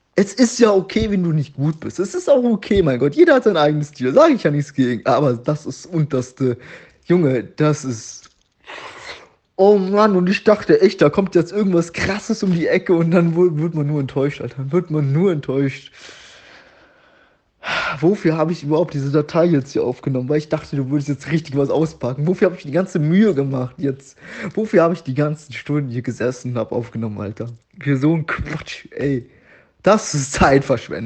Es ist ja okay, wenn du nicht gut bist. Es ist auch okay, mein Gott. Jeder hat sein eigenes Stil. Sage ich ja nichts gegen. Aber das ist unterste. Junge, das ist. Oh Mann, und ich dachte echt, da kommt jetzt irgendwas Krasses um die Ecke und dann wird man nur enttäuscht, Alter. Dann wird man nur enttäuscht. Wofür habe ich überhaupt diese Datei jetzt hier aufgenommen? Weil ich dachte, du würdest jetzt richtig was auspacken. Wofür habe ich die ganze Mühe gemacht jetzt? Wofür habe ich die ganzen Stunden hier gesessen und habe aufgenommen, Alter? Für so einen Quatsch, ey. Das ist Zeitverschwendung.